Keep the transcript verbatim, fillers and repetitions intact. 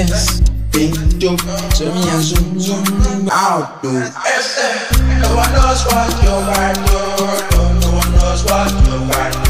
dance, bend down. So me a zoom zoom out, dude. No one knows what you want, no, no one knows what you want.